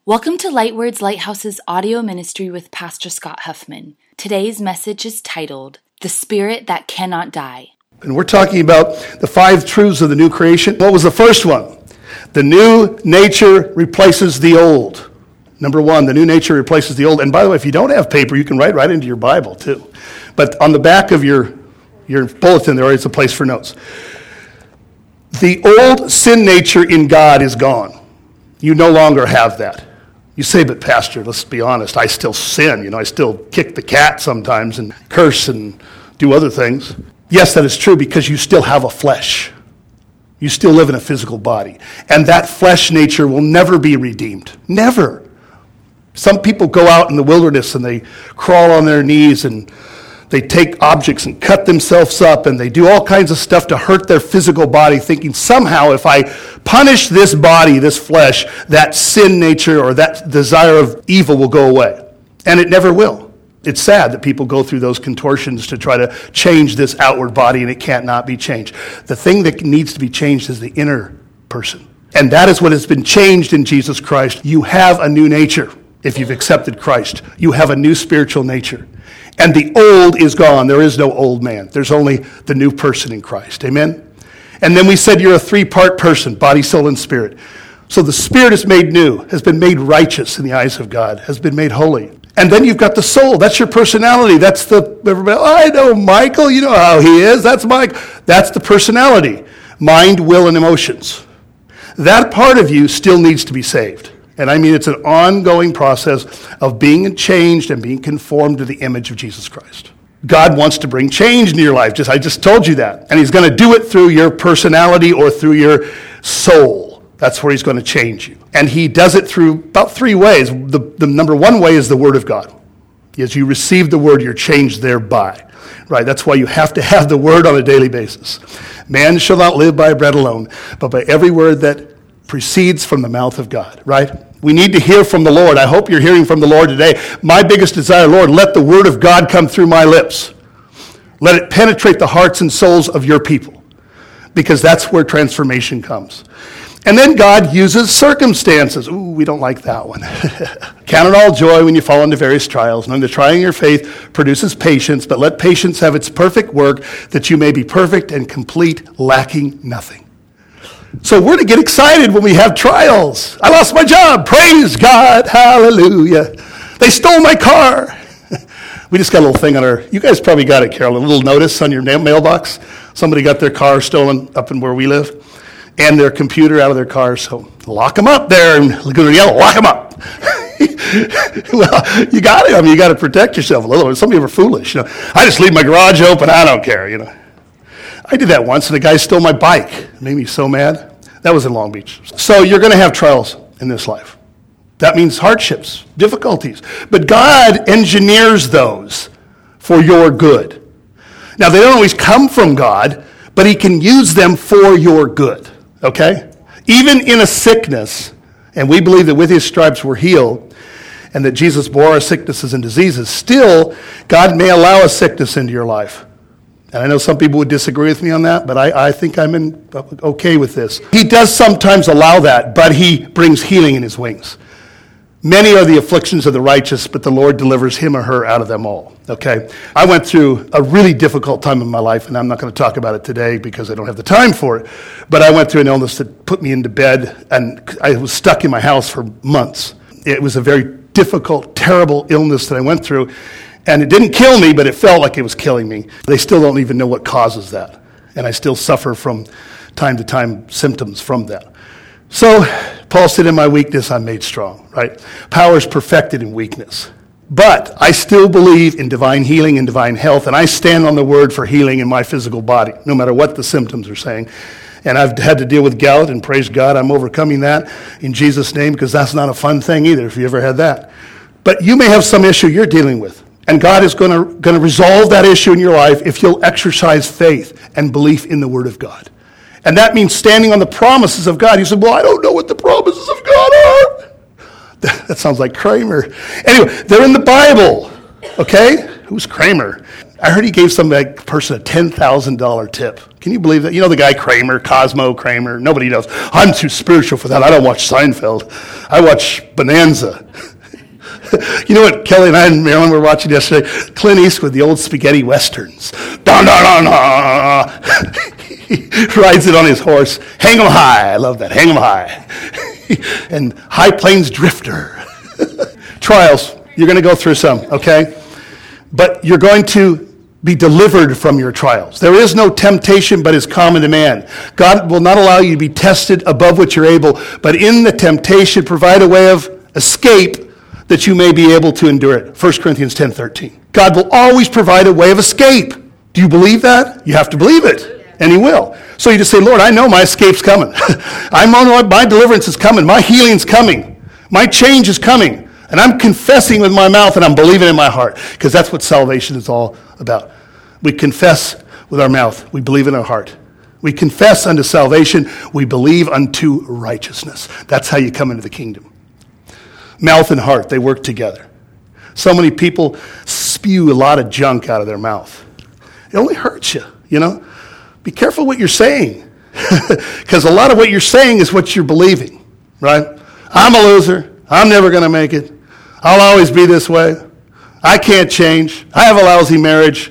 Welcome to Lightwords Lighthouse's audio ministry with Pastor Scott Huffman. Today's message is titled, The Spirit That Cannot Die. And we're talking about the 5 truths of the new creation. What was the first one? The new nature replaces the old. Number 1, the new nature replaces the old. And by the way, if you don't have paper, you can write right into your Bible too. But on the back of your bulletin, there is a place for notes. The old sin nature in God is gone. You no longer have that. You say, but Pastor, let's be honest, I still sin. I still kick the cat sometimes and curse and do other things. Yes, that is true because you still have a flesh. You still live in a physical body. And that flesh nature will never be redeemed. Never. Some people go out in the wilderness and they crawl on their knees and they take objects and cut themselves up and they do all kinds of stuff to hurt their physical body, thinking somehow if I punish this body, this flesh, that sin nature or that desire of evil will go away. And it never will. It's sad that people go through those contortions to try to change this outward body, and it can't not be changed. The thing that needs to be changed is the inner person. And that is what has been changed in Jesus Christ. You have a new nature if you've accepted Christ. You have a new spiritual nature. And the old is gone. There is no old man. There's only the new person in Christ. Amen? And then we said you're a 3-part person, body, soul, and spirit. So the spirit is made new, has been made righteous in the eyes of God, has been made holy. And then you've got the soul. That's your personality. That's everybody, I know Michael, you know how he is. That's Mike. That's the personality. Mind, will, and emotions. That part of you still needs to be saved. And I mean, it's an ongoing process of being changed and being conformed to the image of Jesus Christ. God wants to bring change into your life. I just told you that. And he's going to do it through your personality or through your soul. That's where he's going to change you. And he does it through about 3 ways. The number 1 way is the Word of God. As you receive the Word, you're changed thereby. Right? That's why you have to have the Word on a daily basis. Man shall not live by bread alone, but by every word that proceeds from the mouth of God. Right? We need to hear from the Lord. I hope you're hearing from the Lord today. My biggest desire, Lord, let the Word of God come through my lips. Let it penetrate the hearts and souls of your people, because that's where transformation comes. And then God uses circumstances. Ooh, we don't like that one. Count it all joy when you fall into various trials, knowing the trying of your faith produces patience, but let patience have its perfect work, that you may be perfect and complete, lacking nothing. So we're to get excited when we have trials. I lost my job. Praise God. Hallelujah. They stole my car. We just got a little thing on our, you guys probably got it, Carolyn, a little notice on your mailbox. Somebody got their car stolen up in where we live and their computer out of their car. So lock them up there in Laguna Yellow. Lock them up. Well, you got it. I mean, you got to protect yourself a little bit. Some people are foolish. I just leave my garage open. I don't care, I did that once, and the guy stole my bike. It made me so mad. That was in Long Beach. So you're going to have trials in this life. That means hardships, difficulties. But God engineers those for your good. Now, they don't always come from God, but he can use them for your good, okay? Even in a sickness, and we believe that with his stripes we're healed, and that Jesus bore our sicknesses and diseases, still, God may allow a sickness into your life. And I know some people would disagree with me on that, but I think I'm okay with this. He does sometimes allow that, but he brings healing in his wings. Many are the afflictions of the righteous, but the Lord delivers him or her out of them all. Okay? I went through a really difficult time in my life, and I'm not going to talk about it today because I don't have the time for it. But I went through an illness that put me into bed, and I was stuck in my house for months. It was a very difficult, terrible illness that I went through. And it didn't kill me, but it felt like it was killing me. They still don't even know what causes that. And I still suffer from time to time symptoms from that. So Paul said, in my weakness, I'm made strong, right? Power is perfected in weakness. But I still believe in divine healing and divine health, and I stand on the word for healing in my physical body, no matter what the symptoms are saying. And I've had to deal with gout, and praise God, I'm overcoming that in Jesus' name, because that's not a fun thing either, if you ever had that. But you may have some issue you're dealing with. And God is going to resolve that issue in your life if you'll exercise faith and belief in the Word of God. And that means standing on the promises of God. You said, well, I don't know what the promises of God are. That sounds like Kramer. Anyway, they're in the Bible, okay? Who's Kramer? I heard he gave some person a $10,000 tip. Can you believe that? You know the guy Kramer, Cosmo Kramer? Nobody knows. I'm too spiritual for that. I don't watch Seinfeld. I watch Bonanza. You know what Kelly and I and Marilyn were watching yesterday? Clint Eastwood, the old spaghetti westerns. Da da da da. He rides it on his horse. Hang 'em high. I love that. Hang 'em high. And High Plains Drifter. Trials. You're going to go through some, okay? But you're going to be delivered from your trials. There is no temptation but is common to man. God will not allow you to be tested above what you're able, but in the temptation provide a way of escape that you may be able to endure it. 1 Corinthians 10:13. God will always provide a way of escape. Do you believe that? You have to believe it, and he will. So you just say, Lord, I know my escape's coming. I know my deliverance is coming. My healing's coming. My change is coming. And I'm confessing with my mouth and I'm believing in my heart, because that's what salvation is all about. We confess with our mouth. We believe in our heart. We confess unto salvation. We believe unto righteousness. That's how you come into the kingdom. Mouth and heart, they work together. So many people spew a lot of junk out of their mouth. It only hurts you, you know. Be careful what you're saying, because a lot of what you're saying is what you're believing, right? I'm a loser. I'm never going to make it. I'll always be this way. I can't change. I have a lousy marriage.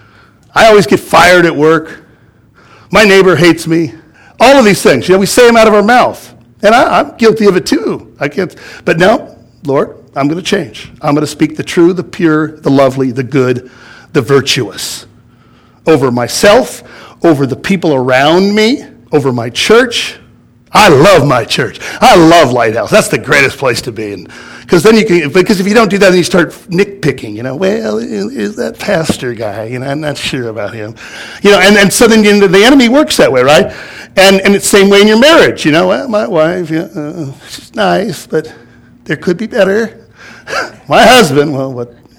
I always get fired at work. My neighbor hates me. All of these things, you know, we say them out of our mouth. And I'm guilty of it too. I can't. But no, Lord, I'm going to change. I'm going to speak the true, the pure, the lovely, the good, the virtuous. Over myself, over the people around me, over my church. I love my church. I love Lighthouse. That's the greatest place to be. Because then because if you don't do that, then you start nitpicking, you know, well, is that pastor guy? You know, I'm not sure about him. You know, and so then the enemy works that way, right? And it's the same way in your marriage, you know. Well, my wife, she's nice, but there could be better. My husband, well,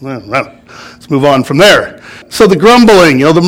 let's move on from there. So the grumbling, you know, the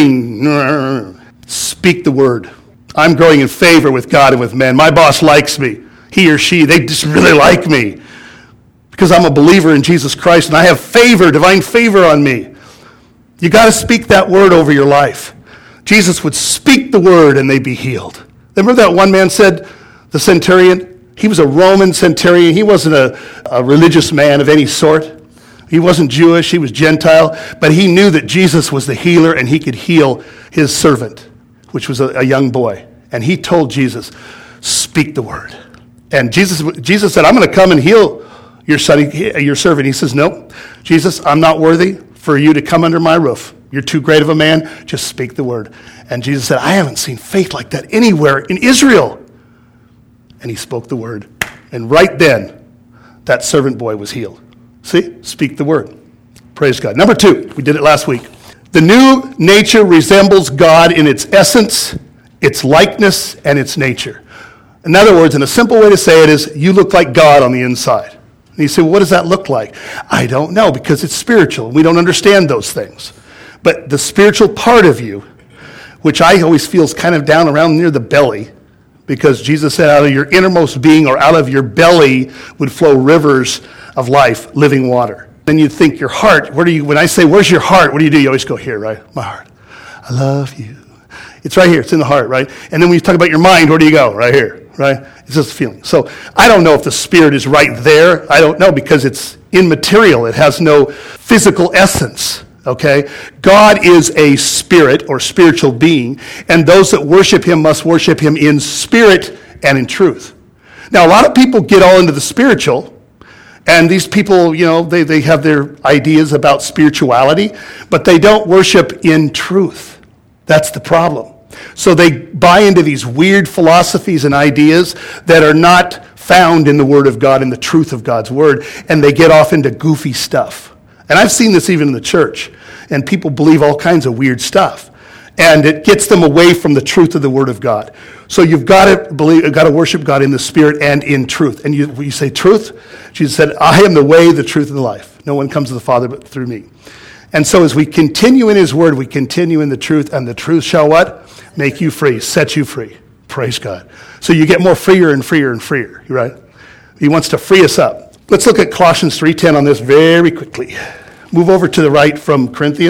murmuring, speak the word. I'm growing in favor with God and with men. My boss likes me. He or she, they just really like me because I'm a believer in Jesus Christ and I have favor, divine favor on me. You got to speak that word over your life. Jesus would speak the word and they'd be healed. Remember that one man said, the centurion? He was a Roman centurion. He wasn't a religious man of any sort. He wasn't Jewish. He was Gentile. But he knew that Jesus was the healer and he could heal his servant, which was a young boy. And he told Jesus, speak the word. And Jesus said, I'm going to come and heal your son, your servant. He says, no, Jesus, I'm not worthy for you to come under my roof. You're too great of a man. Just speak the word. And Jesus said, I haven't seen faith like that anywhere in Israel. And he spoke the word. And right then, that servant boy was healed. See? Speak the word. Praise God. Number 2, we did it last week. The new nature resembles God in its essence, its likeness, and its nature. In other words, in a simple way to say it is, you look like God on the inside. And you say, well, what does that look like? I don't know, because it's spiritual. We don't understand those things. But the spiritual part of you, which I always feel is kind of down around near the belly, because Jesus said out of your innermost being or out of your belly would flow rivers of life, living water. Then you think your heart, when I say, where's your heart? What do? You always go here, right? My heart. I love you. It's right here. It's in the heart, right? And then when you talk about your mind, where do you go? Right here, right? It's just a feeling. So I don't know if the spirit is right there. I don't know because it's immaterial. It has no physical essence, okay? God is a spirit or spiritual being, and those that worship him must worship him in spirit and in truth. Now, a lot of people get all into the spiritual, and these people, you know, they have their ideas about spirituality, but they don't worship in truth. That's the problem. So they buy into these weird philosophies and ideas that are not found in the Word of God, in the truth of God's Word, and they get off into goofy stuff. And I've seen this even in the church, and people believe all kinds of weird stuff. And it gets them away from the truth of the Word of God. So you've got to worship God in the Spirit and in truth. And you say truth? Jesus said, I am the way, the truth, and the life. No one comes to the Father but through me. And so as we continue in his word, we continue in the truth, and the truth shall what? Make you free, set you free. Praise God. So you get more freer and freer and freer, right? He wants to free us up. Let's look at Colossians 3:10 on this very quickly. Move over to the right from Corinthians.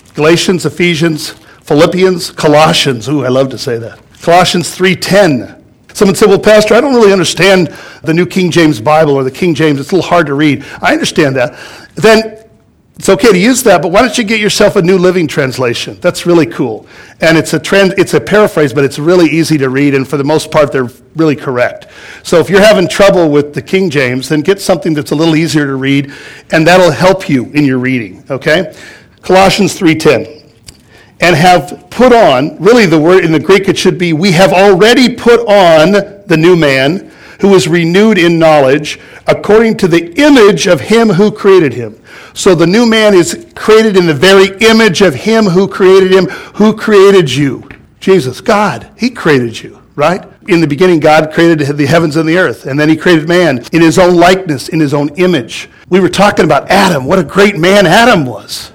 Galatians, Ephesians, Philippians, Colossians. Ooh, I love to say that. Colossians 3:10. Someone said, well, Pastor, I don't really understand the New King James Bible or the King James. It's a little hard to read. I understand that. Then it's okay to use that, but why don't you get yourself a New Living Translation? That's really cool. And it's a paraphrase, but it's really easy to read, and for the most part, they're really correct. So if you're having trouble with the King James, then get something that's a little easier to read, and that'll help you in your reading, okay? Colossians 3:10. And have put on, really the word in the Greek it should be, we have already put on the new man who is renewed in knowledge according to the image of him who created him. So the new man is created in the very image of him who created him. Who created you? Jesus, God. He created you, right? In the beginning, God created the heavens and the earth, and then he created man in his own likeness, in his own image. We were talking about Adam. What a great man Adam was.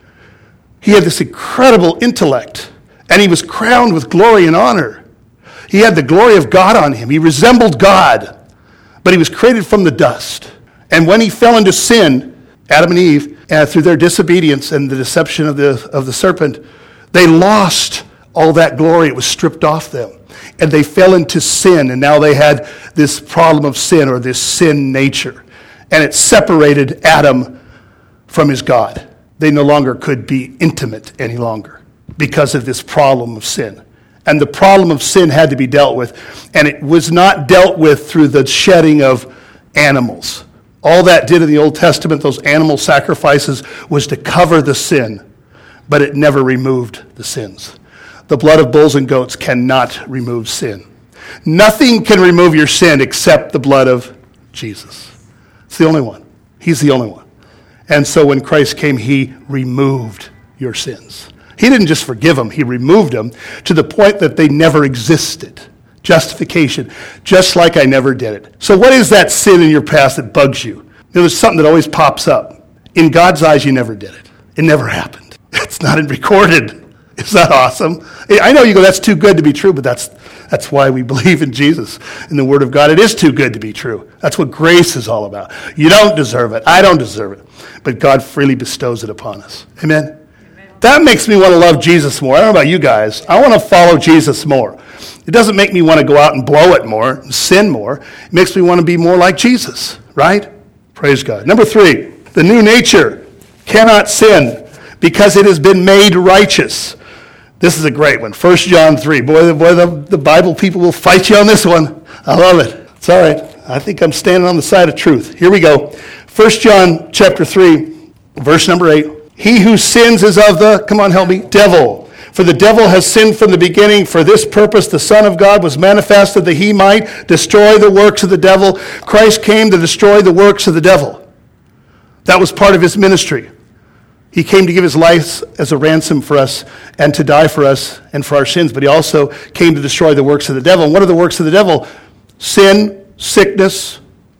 He had this incredible intellect, and he was crowned with glory and honor. He had the glory of God on him. He resembled God, but he was created from the dust. And when he fell into sin, Adam and Eve, through their disobedience and the deception of the serpent, they lost all that glory. It was stripped off them. And they fell into sin, and now they had this problem of sin, or this sin nature. And it separated Adam from his God. They no longer could be intimate any longer because of this problem of sin. And the problem of sin had to be dealt with. And it was not dealt with through the shedding of animals. All that did in the Old Testament, those animal sacrifices, was to cover the sin, but it never removed the sins. The blood of bulls and goats cannot remove sin. Nothing can remove your sin except the blood of Jesus. It's the only one. He's the only one. And so when Christ came, he removed your sins. He didn't just forgive them, he removed them to the point that they never existed. Justification, just like I never did it. So what is that sin in your past that bugs you? There's something that always pops up. In God's eyes, you never did it. It never happened. It's not recorded. Is that awesome? I know you go, that's too good to be true, but that's why we believe in Jesus, in the Word of God. It is too good to be true. That's what grace is all about. You don't deserve it. I don't deserve it. But God freely bestows it upon us. Amen? That makes me want to love Jesus more. I don't know about you guys. I want to follow Jesus more. It doesn't make me want to go out and blow it more, and sin more. It makes me want to be more like Jesus, right? Praise God. Number 3, the new nature cannot sin because it has been made righteous. This is a great one. 1 John 3. Boy, the Bible people will fight you on this one. I love it. It's all right. I think I'm standing on the side of truth. Here we go. 1 John chapter 3, verse number 8. He who sins is of the, come on, help me, devil. For the devil has sinned from the beginning. For this purpose the Son of God was manifested that he might destroy the works of the devil. Christ came to destroy the works of the devil. That was part of his ministry. He came to give his life as a ransom for us and to die for us and for our sins. But he also came to destroy the works of the devil. And what are the works of the devil? Sin, sickness,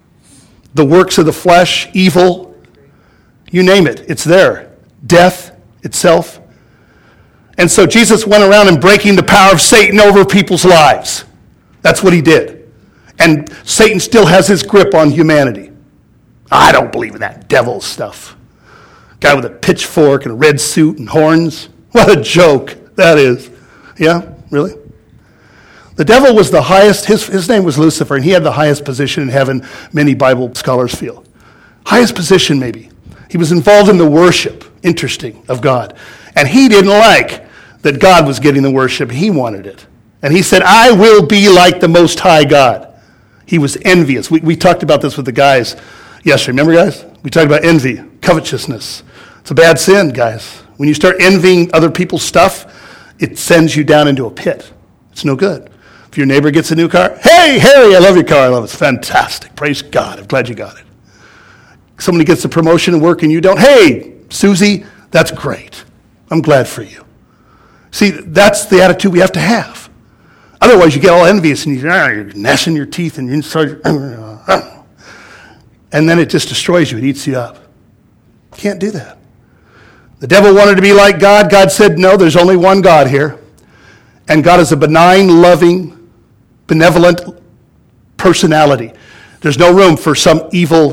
the works of the flesh, evil. You name it. It's there. Death itself. And so Jesus went around and breaking the power of Satan over people's lives. That's what he did. And Satan still has his grip on humanity. I don't believe in that devil stuff. Guy with a pitchfork and a red suit and horns. What a joke that is. Yeah, really? The devil was the highest, his name was Lucifer, and he had the highest position in heaven, many Bible scholars feel. Highest position, maybe. He was involved in the worship, interesting, of God. And he didn't like that God was getting the worship. He wanted it. And he said, I will be like the Most High God. He was envious. We talked about this with the guys yesterday. Remember, guys? We talked about envy, covetousness. It's a bad sin, guys. When you start envying other people's stuff, it sends you down into a pit. It's no good. If your neighbor gets a new car, hey, Harry, I love your car. I love it. It's fantastic. Praise God. I'm glad you got it. Somebody gets a promotion at work and you don't. Hey, Susie, that's great. I'm glad for you. See, that's the attitude we have to have. Otherwise, you get all envious and you're gnashing your teeth and you start, and then it just destroys you. It eats you up. You can't do that. The devil wanted to be like God. God said, no, there's only one God here. And God is a benign, loving, benevolent personality. There's no room for some evil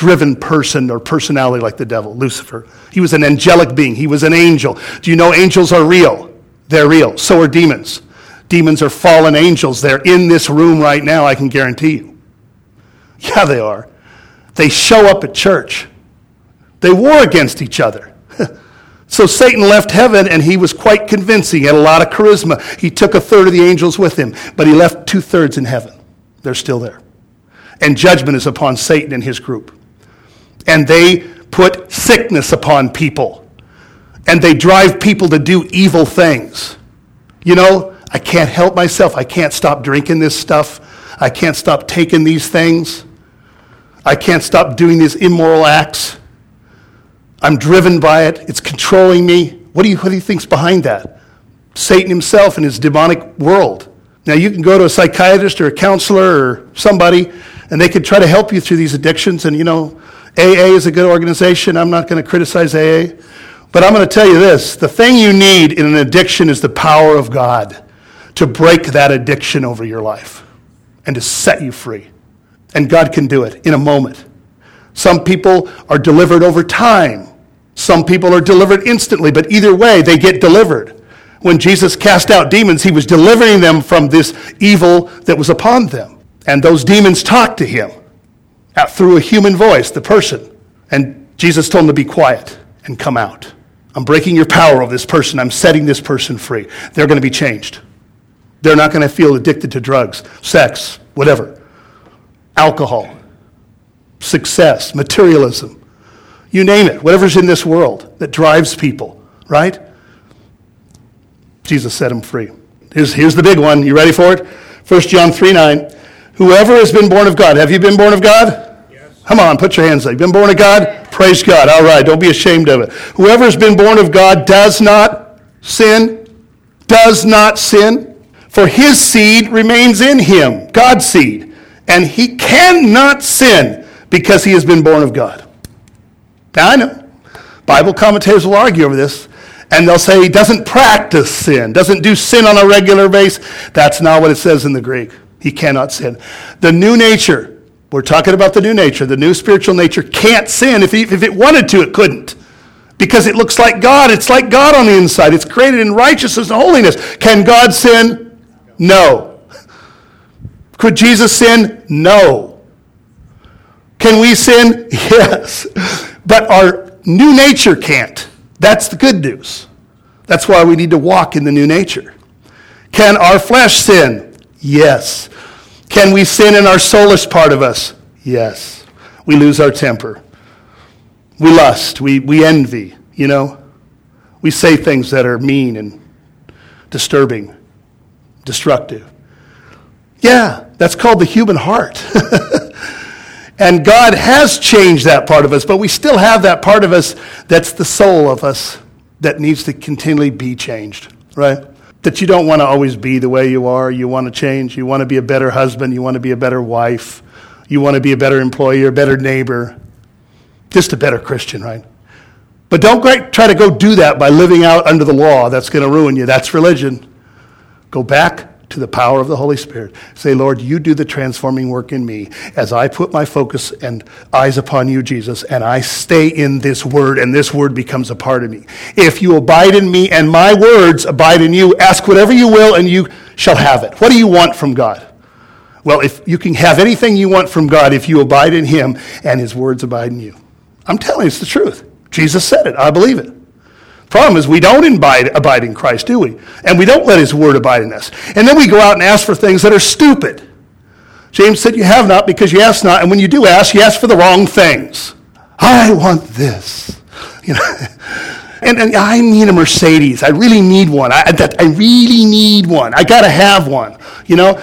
driven person or personality like the devil, Lucifer. He was an angelic being. He was an angel. Do you know angels are real? They're real. So are demons. Demons are fallen angels. They're in this room right now, I can guarantee you. Yeah, they are. They show up at church. They war against each other. So Satan left heaven, and he was quite convincing. He had a lot of charisma. He took a third of the angels with him, but he left 2/3 in heaven. They're still there. And judgment is upon Satan and his group. And they put sickness upon people. And they drive people to do evil things. You know, I can't help myself. I can't stop drinking this stuff. I can't stop taking these things. I can't stop doing these immoral acts. I'm driven by it. It's controlling me. What do you think's behind that? Satan himself and his demonic world. Now, you can go to a psychiatrist or a counselor or somebody, and they could try to help you through these addictions. And, you know, AA is a good organization. I'm not going to criticize AA. But I'm going to tell you this. The thing you need in an addiction is the power of God to break that addiction over your life and to set you free. And God can do it in a moment. Some people are delivered over time. Some people are delivered instantly, but either way, they get delivered. When Jesus cast out demons, he was delivering them from this evil that was upon them. And those demons talked to him through a human voice, the person. And Jesus told him to be quiet and come out. I'm breaking your power over this person. I'm setting this person free. They're going to be changed. They're not going to feel addicted to drugs, sex, whatever, alcohol, success, materialism. You name it, whatever's in this world that drives people, right? Jesus set them free. Here's the big one. You ready for it? 1 John 3:9. Whoever has been born of God. Have you been born of God? Yes. Come on, put your hands up. You've been born of God? Praise God. All right, don't be ashamed of it. Whoever has been born of God does not sin. Does not sin. For his seed remains in him, God's seed. And he cannot sin because he has been born of God. Now, I know Bible commentators will argue over this, and they'll say he doesn't practice sin, doesn't do sin on a regular basis. That's not what it says in the Greek. He cannot sin. The new nature, we're talking about the new nature, the new spiritual nature can't sin. If it wanted to, it couldn't. Because it looks like God. It's like God on the inside. It's created in righteousness and holiness. Can God sin? No. Could Jesus sin? No. Can we sin? Yes. But our new nature can't. That's the good news. That's why we need to walk in the new nature. Can our flesh sin? Yes. Can we sin in our soulish part of us? Yes. We lose our temper. We lust. We envy, you know. We say things that are mean and disturbing, destructive. Yeah, that's called the human heart. And God has changed that part of us, but we still have that part of us that's the soul of us that needs to continually be changed, right? That you don't want to always be the way you are. You want to change. You want to be a better husband. You want to be a better wife. You want to be a better employee or a better neighbor. Just a better Christian, right? But don't try to go do that by living out under the law. That's going to ruin you. That's religion. Go back to the power of the Holy Spirit. Say, Lord, you do the transforming work in me as I put my focus and eyes upon you, Jesus, and I stay in this word, and this word becomes a part of me. If you abide in me and my words abide in you, ask whatever you will and you shall have it. What do you want from God? Well, if you can have anything you want from God if you abide in him and his words abide in you. I'm telling you, it's the truth. Jesus said it. I believe it. Problem is we don't abide in Christ, do we? And we don't let his word abide in us. And then we go out and ask for things that are stupid. James said you have not because you ask not. And when you do ask, you ask for the wrong things. I want this. You know, and I need a Mercedes. I really need one. I really need one. I got to have one, you know.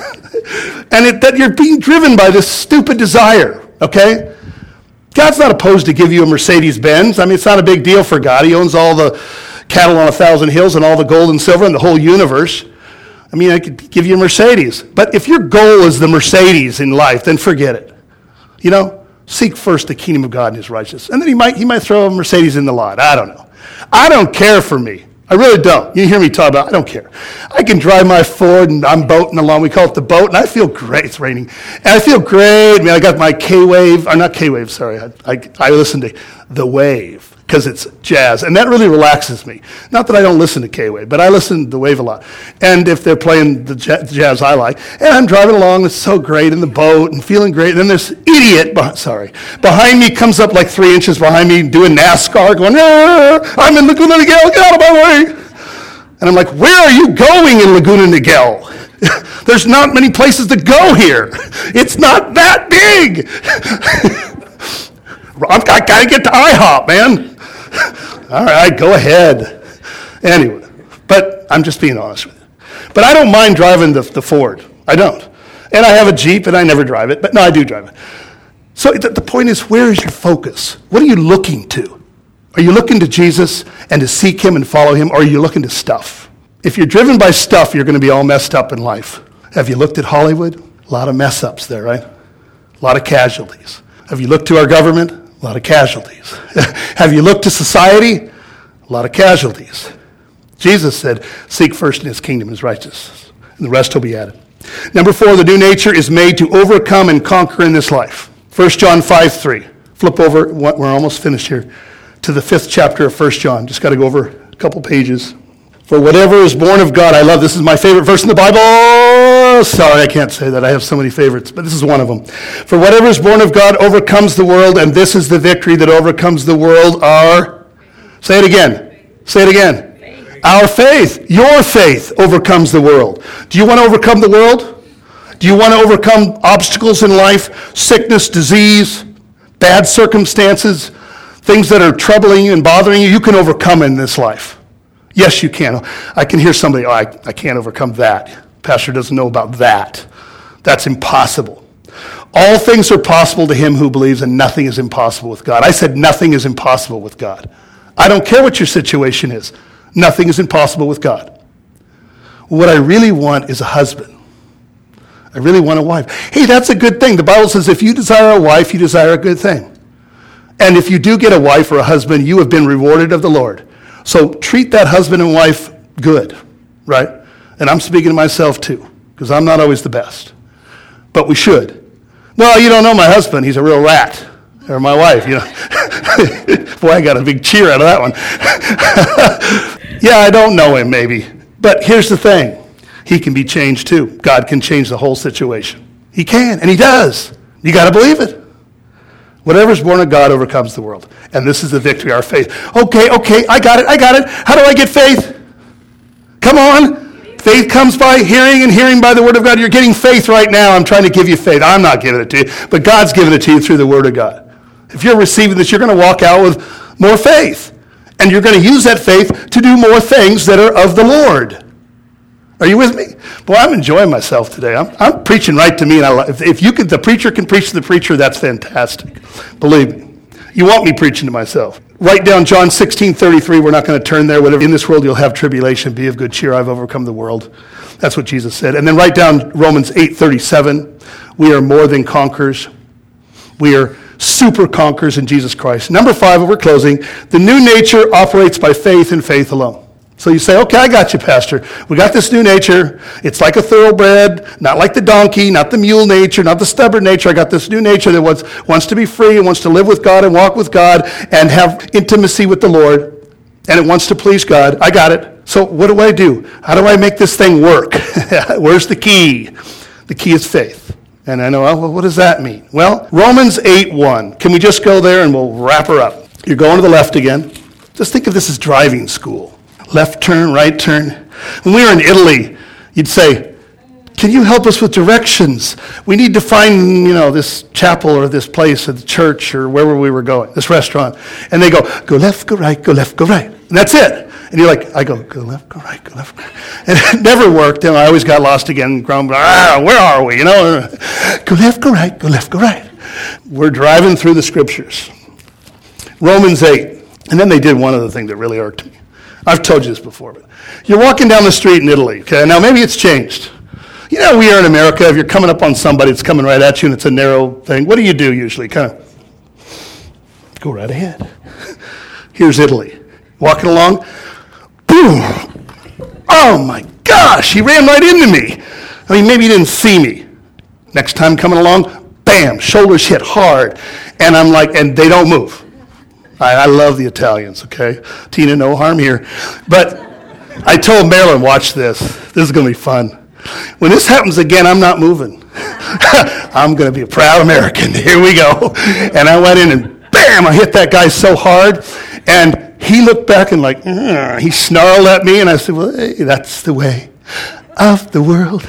And that you're being driven by this stupid desire, okay? God's not opposed to give you a Mercedes-Benz. I mean, it's not a big deal for God. He owns all the cattle on 1,000 hills and all the gold and silver and the whole universe. I mean, I could give you a Mercedes. But if your goal is the Mercedes in life, then forget it. You know, seek first the kingdom of God and his righteousness. And then he might throw a Mercedes in the lot. I don't know. I don't care for me. I really don't. You hear me talk about, I don't care. I can drive my Ford and I'm boating along. We call it the boat, and I feel great. It's raining. And I feel great. I got my K-Wave, or not K-Wave, sorry. I listen to The Wave because it's jazz, and that really relaxes me. Not that I don't listen to K-Wave, but I listen to The Wave a lot. And if they're playing the jazz I like, and I'm driving along, it's so great in the boat and feeling great. And then this idiot, behind me comes up like 3 inches behind me doing NASCAR, going, I'm in Laguna Niguel, get out of my way. And I'm like, where are you going in Laguna Niguel? There's not many places to go here. It's not that big. I got to get to IHOP, man. All right, go ahead. Anyway, but I'm just being honest with you. But I don't mind driving the Ford. I don't. And I have a Jeep, and I never drive it. But no, I do drive it. So the point is, where is your focus? What are you looking to? Are you looking to Jesus and to seek him and follow him, or are you looking to stuff? If you're driven by stuff, you're going to be all messed up in life. Have you looked at Hollywood? A lot of mess ups there, right? A lot of casualties. Have you looked to our government? A lot of casualties. Have you looked to society? A lot of casualties. Jesus said, seek first in his kingdom and his righteousness, and the rest will be added. Number 4, the new nature is made to overcome and conquer in this life. 1 John 5:3. Flip over, we're almost finished here, to the 5th chapter of 1 John. Just got to go over a couple pages. For whatever is born of God, I love, this is my favorite verse in the Bible. Sorry, I can't say that. I have so many favorites, but this is one of them. For whatever is born of God overcomes the world, and this is the victory that overcomes the world, say it again. Say it again. Faith. Our faith, your faith overcomes the world. Do you want to overcome the world? Do you want to overcome obstacles in life, sickness, disease, bad circumstances, things that are troubling you and bothering you? You can overcome in this life. Yes, you can. I can hear somebody, I can't overcome that. Pastor doesn't know about that. That's impossible. All things are possible to him who believes, and nothing is impossible with God. I said nothing is impossible with God. I don't care what your situation is. Nothing is impossible with God. What I really want is a husband. I really want a wife. Hey, that's a good thing. The Bible says if you desire a wife, you desire a good thing. And if you do get a wife or a husband, you have been rewarded of the Lord. So treat that husband and wife good, right? And I'm speaking to myself too, because I'm not always the best. But we should. Well, you don't know my husband. He's a real rat. Or my wife, you know. Boy, I got a big cheer out of that one. Yeah, I don't know him maybe. But here's the thing. He can be changed too. God can change the whole situation. He can, and he does. You got to believe it. Whatever is born of God overcomes the world. And this is the victory, our faith. Okay, I got it. How do I get faith? Come on. Faith comes by hearing, and hearing by the word of God. You're getting faith right now. I'm trying to give you faith. I'm not giving it to you, but God's giving it to you through the word of God. If you're receiving this, you're going to walk out with more faith. And you're going to use that faith to do more things that are of the Lord. Are you with me? Boy, I'm enjoying myself today. I'm preaching right to me. And if the preacher can preach to the preacher, that's fantastic. Believe me. You want me preaching to myself. Write down John 16:33. We're not going to turn there. Whatever in this world you'll have tribulation. Be of good cheer. I've overcome the world. That's what Jesus said. And then write down Romans 8:37. We are more than conquerors. We are super conquerors in Jesus Christ. Number 5, and we're closing. The new nature operates by faith and faith alone. So you say, okay, I got you, Pastor. We got this new nature. It's like a thoroughbred, not like the donkey, not the mule nature, not the stubborn nature. I got this new nature that wants to be free and wants to live with God and walk with God and have intimacy with the Lord. And it wants to please God. I got it. So what do I do? How do I make this thing work? Where's the key? The key is faith. And I know, well, what does that mean? Well, Romans 8:1. Can we just go there and we'll wrap her up? You're going to the left again. Just think of this as driving school. Left turn, right turn. When we were in Italy, you'd say, can you help us with directions? We need to find, this chapel or this place or the church or wherever we were going, this restaurant. And they go left, go right, go left, go right. And that's it. And you're like, I go left, go right, go left, go right. And it never worked. And I always got lost again, grumbling, where are we? Go left, go right, go left, go right. We're driving through the scriptures. Romans 8. And then they did one other thing that really irked me. I've told you this before, but you're walking down the street in Italy, okay? Now, maybe it's changed. We are in America. If you're coming up on somebody that's coming right at you and it's a narrow thing, what do you do usually? Kind of go right ahead. Here's Italy. Walking along, boom! Oh my gosh, he ran right into me. I mean, maybe he didn't see me. Next time coming along, bam, shoulders hit hard. And I'm like, and they don't move. I love the Italians, okay? Tina, no harm here. But I told Marilyn, watch this. This is going to be fun. When this happens again, I'm not moving. I'm going to be a proud American. Here we go. And I went in and bam, I hit that guy so hard. And he looked back and like, he snarled at me. And I said, well, hey, that's the way of the world.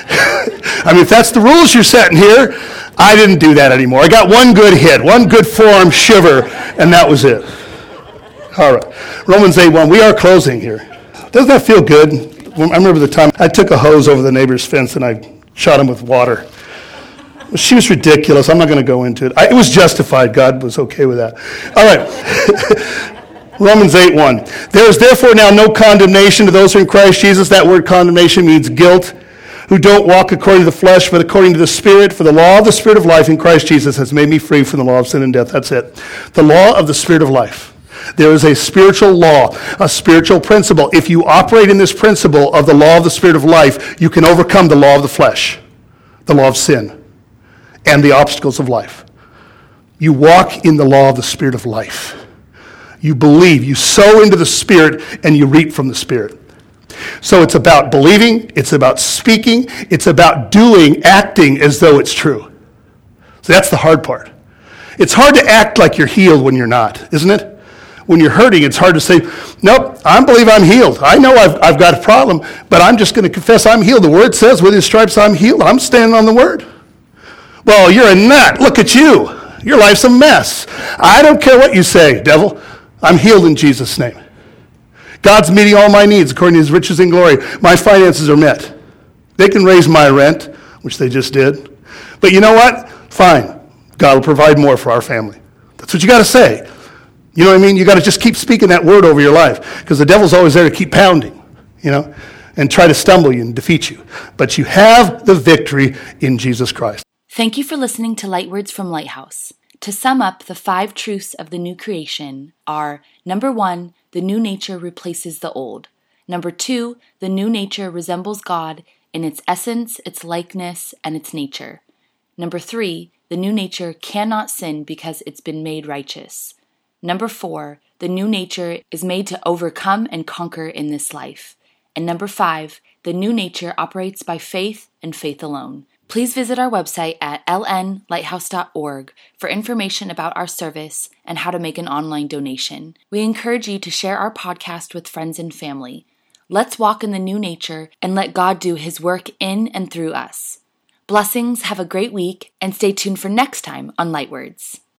I mean, if that's the rules you're setting here, I didn't do that anymore. I got one good hit, one good forearm shiver, and that was it. All right. Romans 8:1. We are closing here. Doesn't that feel good? I remember the time I took a hose over the neighbor's fence and I shot him with water. She was ridiculous. I'm not going to go into it. It was justified. God was okay with that. All right. Romans 8:1. There is therefore now no condemnation to those who are in Christ Jesus. That word condemnation means guilt. Who don't walk according to the flesh, but according to the Spirit. For the law of the Spirit of life in Christ Jesus has made me free from the law of sin and death. That's it. The law of the Spirit of life. There is a spiritual law, a spiritual principle. If you operate in this principle of the law of the Spirit of life, you can overcome the law of the flesh, the law of sin, and the obstacles of life. You walk in the law of the Spirit of life. You believe, you sow into the Spirit, and you reap from the Spirit. So it's about believing, it's about speaking, it's about doing, acting as though it's true. So that's the hard part. It's hard to act like you're healed when you're not, isn't it? When you're hurting, it's hard to say, nope, I believe I'm healed. I know I've got a problem, but I'm just going to confess I'm healed. The Word says, with His stripes I'm healed. I'm standing on the Word. Well, you're a nut. Look at you. Your life's a mess. I don't care what you say, devil. I'm healed in Jesus' name. God's meeting all my needs according to His riches and glory. My finances are met. They can raise my rent, which they just did. But you know what? Fine. God will provide more for our family. That's what you got to say. You know what I mean? You got to just keep speaking that word over your life because the devil's always there to keep pounding, and try to stumble you and defeat you. But you have the victory in Jesus Christ. Thank you for listening to Light Words from Lighthouse. To sum up, the 5 truths of the new creation are: number 1, the new nature replaces the old. Number 2, the new nature resembles God in its essence, its likeness, and its nature. Number 3, the new nature cannot sin because it's been made righteous. Number 4, the new nature is made to overcome and conquer in this life. And number 5, the new nature operates by faith and faith alone. Please visit our website at lnlighthouse.org for information about our service and how to make an online donation. We encourage you to share our podcast with friends and family. Let's walk in the new nature and let God do His work in and through us. Blessings, have a great week, and stay tuned for next time on Light Words.